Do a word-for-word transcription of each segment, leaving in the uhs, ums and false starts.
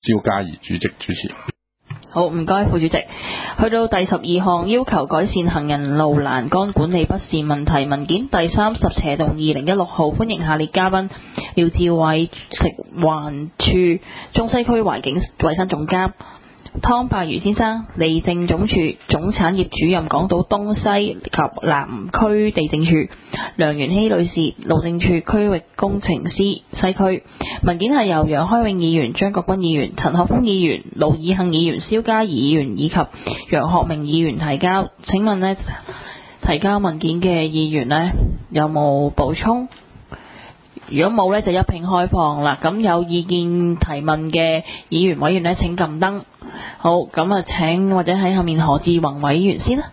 蕭嘉怡主席主持。 好，唔該副主席。去到第十二項，要求改善行人路欄杆管理不善問題文件第三十斜動二零一六號，歡迎下列嘉賓：廖志偉食環署中西區環境衛生總監，湯伯如先生，地政總署總產業主任，港島東西及南區地政處，梁元熙女士，路政署區域工程師西區。文件係由楊開永議員、張國鈞議員、陳學鋒議員、盧以幸議員、蕭嘉怡議員以及楊學明議員提交。請問呢，提交文件嘅議員呢，有冇補充？如果冇呢，就一併開放啦。咁有意見提問嘅議員委員呢，請撳燈。好，咁啊請或者喺後面何志宏委員先啦。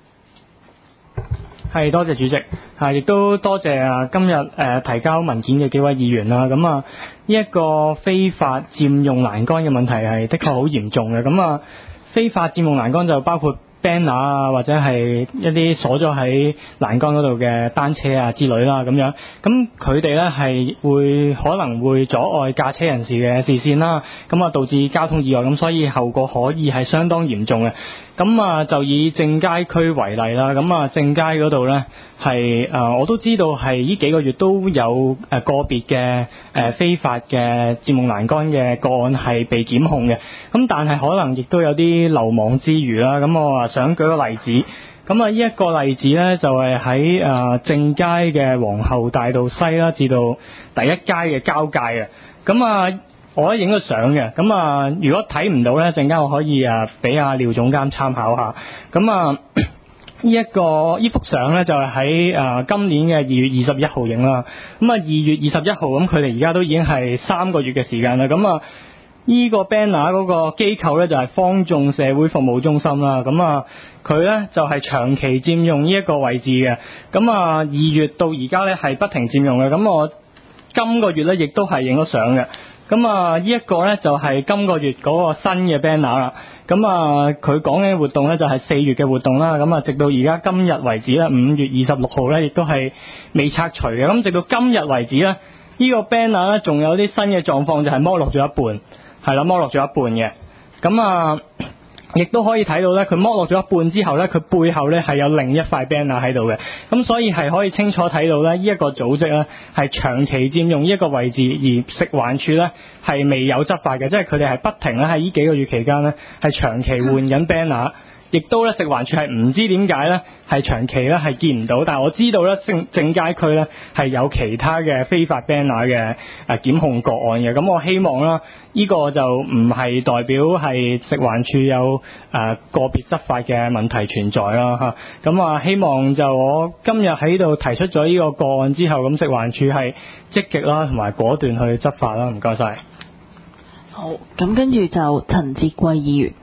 係，多謝主席，啊，亦都多謝啊今日誒、呃、提交文件嘅幾位議員啦。咁啊，呢一個非法佔用欄杆嘅問題係的確好嚴重嘅。咁啊，非法佔用欄杆就包括 banner 啊，或者係一啲鎖咗喺欄杆嗰度嘅單車啊之類啦，咁樣。咁佢哋呢係會可能會阻礙駕車人士嘅視線啦，咁啊導致交通意外，咁所以後果可以係相當嚴重嘅。咁啊，就以正佳區為例啦。咁啊，正佳嗰度呢，係誒、呃，我都知道係呢幾個月都有誒、呃、個別嘅誒、呃、非法嘅佔用欄杆嘅個案係被檢控嘅。咁但係可能亦都有啲漏網之魚啦。咁我啊想舉個例子。咁啊，呢一個例子呢，就係喺誒正佳嘅皇后大道西啦，至到第一街嘅交界嘅。咁啊。我咧影咗相嘅，咁啊，如果睇唔到呢，陣間我可以啊俾阿廖總監參考下。咁啊，呢、這、一個呢幅相呢，就係喺誒今年嘅二月二十一號影啦。咁啊，二月二十一號咁，佢哋而家都已經係三個月嘅時間啦。咁啊，呢、這個 banner 嗰個機構呢，就係方眾社會服務中心啦。咁啊，佢呢，就係長期佔用呢一個位置嘅。咁啊，二月到而家呢，係不停佔用嘅。咁我今個月呢，亦都係影咗相嘅。咁啊，呢一個呢就係今個月嗰個新嘅 banner 啦。咁啊，佢講嘅活動呢就係四月嘅活動啦。咁啊，直到而家今日為止咧，五月二十六號呢亦都係未拆除嘅。咁直到今日為止呢，呢個 banner 呢仲有啲新嘅狀況，就係剝落咗一半，係啦，剝落咗一半嘅。咁啊，亦都可以睇到呢，佢剝落咗一半之後呢，佢背後呢係有另一塊 banner 喺度嘅。咁所以係可以清楚睇到呢，呢一個組織呢係長期佔用呢一個位置，而食環署呢係未有執法嘅，即係佢哋係不停咧喺呢幾個月期間呢係長期換緊 banner。亦都咧食環署係唔知點解咧係長期咧係見唔到，但係我知道咧正正佳區咧係有其他嘅非法 banner 嘅誒檢控個案嘅。咁我希望啦，呢個就唔係代表係食環署有誒個別執法嘅問題存在啦嚇。咁啊，希望就我今日喺度提出咗呢個個案之後，咁食環署係積極啦同埋果斷去執法啦。唔該晒。 好，咁跟住就陳志貴議員。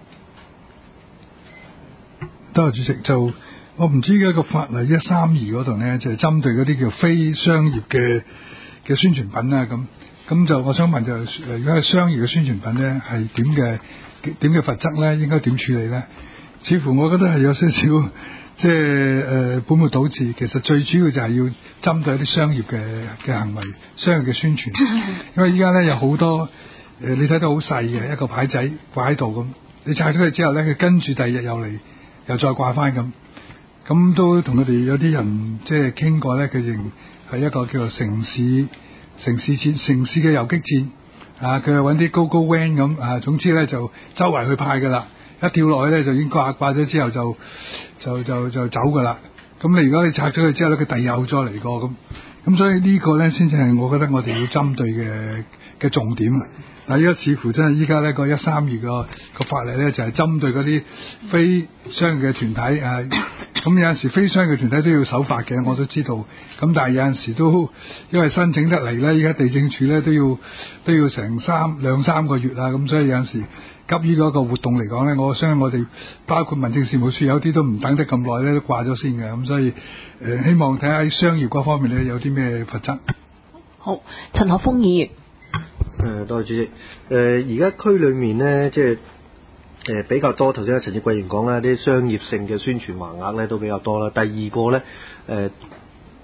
多謝主席。就我唔知而家個法例一三二嗰度呢，就係、是、針對嗰啲叫非商業嘅嘅宣傳品啦。咁咁就我想問就，如果係商業嘅宣傳品呢，係點嘅點嘅罰則呢？應該點處理呢？似乎我覺得係有少少即係誒本末倒置。其實最主要就係要針對一啲商業嘅嘅行為、商業嘅宣傳。因為依家呢，有好多誒、呃，你睇到好細嘅一個牌仔掛喺度咁，你拆咗佢之後呢，佢跟住第二日又嚟。又再掛翻咁，咁都同佢哋有啲人即係傾過咧，佢認係一個叫做城市城市戰城市嘅游擊戰啊！佢係揾啲高高 van 咁啊，總之咧就周圍去派噶啦，一跳落去咧就已經掛掛咗之後就就就就走噶啦。咁你如果你拆咗佢之後咧，佢第二日又再嚟過咁，咁所以呢個咧先至係我覺得我哋要針對嘅嘅重點啊！嗱，依家似乎真係依家呢個一三二個個法例咧，就係、是、針對嗰啲非商業嘅團體啊。咁有陣時非商業嘅團體都要守法嘅，我都知道。咁但係有陣時都因為申請得嚟咧，依家地政署咧都要都要成三兩三個月啊。咁所以有陣時急於嗰個活動嚟講咧，我相信我哋包括民政事務處有啲都唔等得咁耐咧，都掛咗先嘅。咁所以誒、呃，希望睇下喺商業嗰方面咧有啲咩罰則。 好，陳學鋒議員。 誒，多謝主席。誒、呃，而家區裏面呢，即係誒、呃、比較多。頭先阿陳志貴員講啦，啲商業性嘅宣傳橫額咧都比較多啦。第二個咧，誒、呃，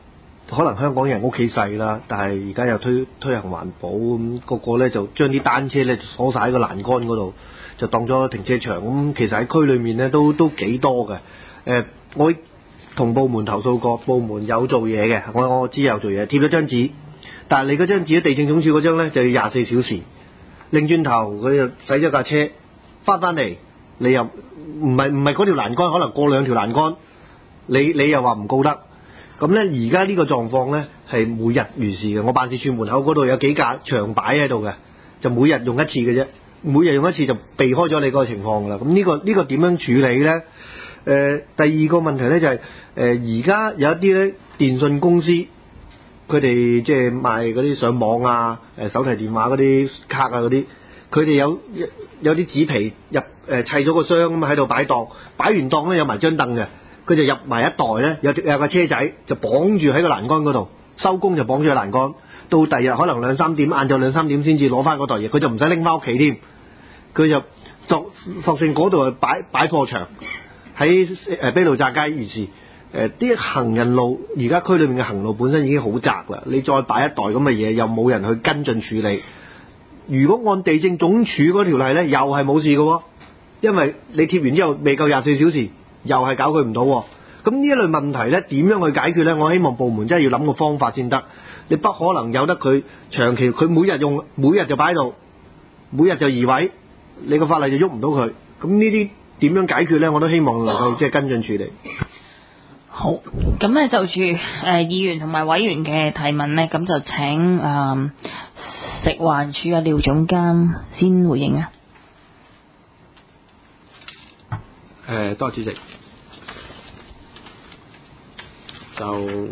可能香港人屋企細啦，但係而家又推推行環保，咁、個個咧就將啲單車咧鎖晒喺個欄杆嗰度，就當咗停車場。咁其實喺區裏面咧都都幾多嘅。誒、呃，我同部門投訴過，部門有做嘢嘅，我我知有做嘢，貼咗張紙，但係你嗰張紙地政總署嗰張咧就要廿四小時，擰轉頭佢就洗咗架車翻返嚟，你又唔係唔係嗰條欄杆，可能過兩條欄杆，你你又話唔告得。咁咧，而家呢個狀況咧係每日如是嘅。我辦事處門口嗰度有幾架長擺喺度嘅，就每日用一次嘅啫。每日用一次就避開咗你嗰個情況㗎啦。咁呢個呢個點樣處理咧？誒、呃，第二個問題咧就係誒而家有一啲咧電信公司，佢哋即係賣嗰啲上網啊、誒手提電話嗰啲卡啊嗰啲，佢哋有有啲紙皮入誒、呃、砌咗個箱咁喺度擺檔，擺完檔咧有埋張凳嘅。佢就入埋一袋咧，有有個車仔就綁住喺個欄杆嗰度，收工就綁住喺欄杆，到第日可能兩三點，晏晝兩三點先至攞翻嗰袋嘢，佢就唔使拎翻屋企添，佢就作索性嗰度擺擺貨場喺誒卑路乍街，於是誒啲、呃、行人路而家區裏面嘅行路本身已經好窄啦，你再擺一袋咁嘅嘢，又冇人去跟進處理。如果按地政總署嗰條例咧，又係冇事嘅喎，因為你貼完之後未夠廿四小時。又係搞佢唔到，咁呢一類問題呢點樣去解決呢？我希望部門真係要諗個方法先得。你不可能有得佢長期，佢每日用，每日就擺喺度，每日就移位，你個法例就喐唔到佢。咁呢啲點樣解決呢？我都希望能夠即係跟進處理。 好，咁呢就住誒、呃、議員同埋委員嘅提問呢，咁就請誒、呃、食環署嘅廖總監先回應啊。 誒、呃，多謝主席。就誒、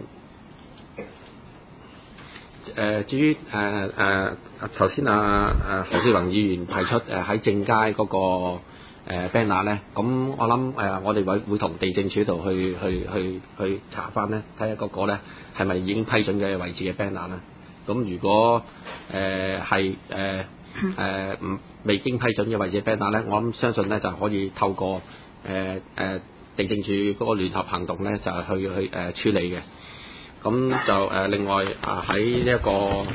呃，至於誒誒頭先啊誒何志宏議員提出誒喺正街嗰、那個誒、呃、banner 咧，咁我諗誒、呃、我哋會會同地政署度去去去去查翻咧，睇下嗰個咧係咪已經批准嘅位置嘅 banner 啦。咁如果誒係誒誒唔未經批准嘅位置嘅 banner 咧，我諗相信咧就可以透過誒誒、呃呃、地政署嗰個聯合行動咧，就係、是、去去誒、呃、處理嘅。咁就誒、呃、另外啊喺呢一個誒、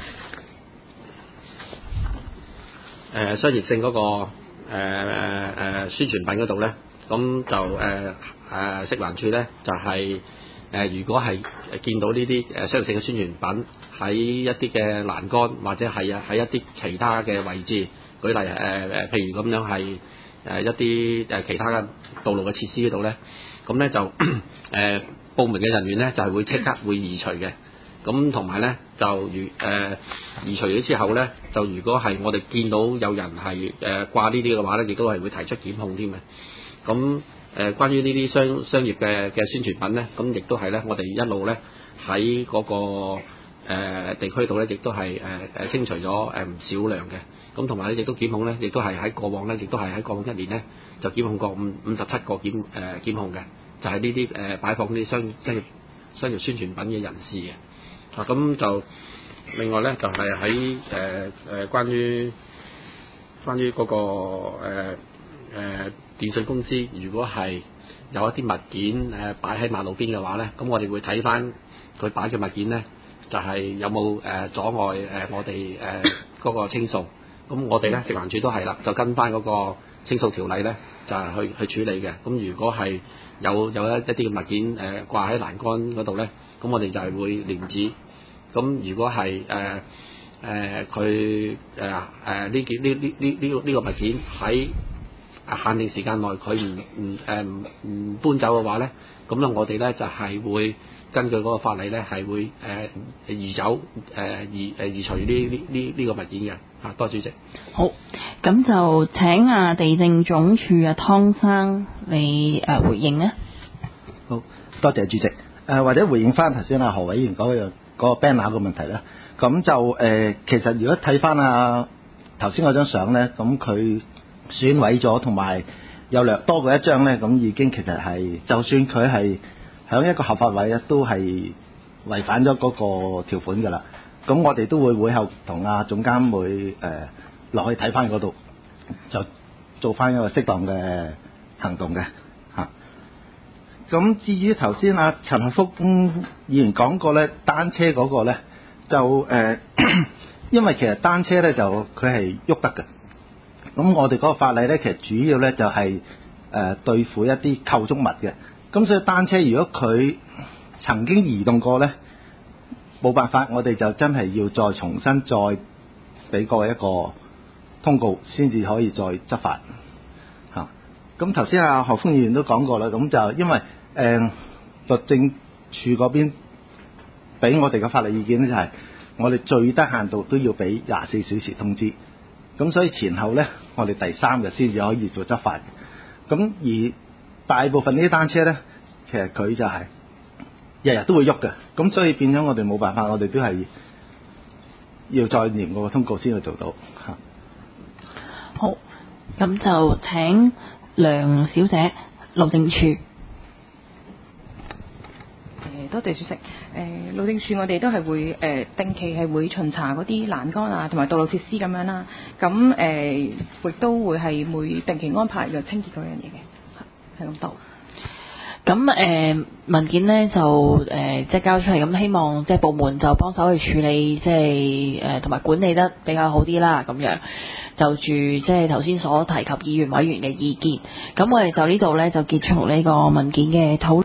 呃、商業性嗰、那個誒誒、呃呃、宣傳品嗰度咧，咁就誒誒、呃呃、食環署咧就係、是、誒、呃、如果係見到呢啲誒商業性嘅宣傳品喺一啲嘅欄杆或者係啊喺一啲其他嘅位置，舉例誒誒、呃、譬如咁樣係誒、呃、一啲誒其他嘅道路嘅設施嗰度咧，咁咧就誒。呃部門嘅人員咧就係、是、會即刻會移除嘅，咁同埋咧就如誒、呃、移除咗之後咧，就如果係我哋見到有人係誒掛呢啲嘅話咧，亦都係會提出檢控添嘅。咁誒、呃、關於呢啲商商業嘅嘅宣傳品咧，咁亦都係咧，我哋一路咧喺嗰個、呃、地區度咧，亦都係誒誒清除咗誒唔少量嘅。咁同埋咧亦都檢控咧，亦都係喺過往咧，亦都係喺過往一年咧就檢控過五五十七個檢誒、呃、檢控嘅。就係呢啲誒擺放啲商商業商業宣傳品嘅人士嘅，啊咁就另外咧就係喺誒誒關於關於嗰、那個誒誒、呃呃、電信公司，如果係有一啲物件誒擺喺馬路邊嘅話咧，咁我哋會睇翻佢擺嘅物件咧，就係、是、有冇誒、呃、阻礙誒我哋誒嗰個清掃。咁我哋咧食環署都係啦，就跟翻嗰個清掃條例咧，就係、是、去去處理嘅。咁如果係有有一一啲嘅物件誒、呃、掛喺欄杆嗰度咧，咁我哋就係會連指。咁如果係誒誒佢誒誒呢件呢呢呢呢個呢個物件喺限定時間內佢唔唔誒唔唔搬走嘅話咧，咁咧我哋咧就係、是、會根據嗰個法例咧係會誒、呃、移走誒、呃、移誒移除呢呢呢呢個物件嘅。嚇，多謝主席。 好，咁就請啊地政總署啊湯生你誒、呃、回應啊。 好，多謝主席。誒、呃、或者回應翻頭先啊何委員嗰、那個嗰、那個 banner 嘅問題啦。咁就誒、呃、其實如果睇翻啊頭先嗰張相咧，咁佢損毀咗同埋有略多過一張咧，咁已經其實係就算佢係響一個合法位咧，都係違反咗嗰個條款㗎啦。咁我哋都會會後同阿總監會誒落、呃、去睇翻嗰度，就做翻一個適當嘅行動嘅嚇。 咁至於頭先阿陳學福議員講過咧，單車嗰個咧就誒、呃，因為其實單車咧就佢係喐得嘅。咁我哋嗰個法例咧，其實主要咧就係、是、誒、呃、對付一啲構築物嘅。咁所以單車如果佢曾經移動過咧，冇辦法，我哋就真係要再重新再俾過一個通告，先至可以再執法嚇。咁頭先阿何鋒議員都講過啦，咁就因為誒、呃、律政處嗰邊俾我哋嘅法律意見咧，就係我哋最低限度都要俾廿四小時通知。咁所以前後咧，我哋第三日先至可以做執法。咁而大部分呢啲單車咧，其實佢就係日日都會喐嘅。咁所以變咗我哋冇辦法，我哋都係要再念個通告先去做到嚇。 好，咁就請梁小姐，路政處。 多謝主席。誒、呃、路政署我哋都係會誒、呃、定期係會巡查嗰啲欄杆啊，同埋道路設施咁樣啦。咁誒亦都會係會定期安排嘅清潔嗰樣嘢嘅，係咁多。 咁誒、呃、文件咧就誒、呃、即係交出嚟，咁希望即係部門就幫手去處理，即係誒同埋管理得比較好啲啦。咁樣就住即係頭先所提及議員委員嘅意見。咁我哋就呢度咧就結束呢個文件嘅討論。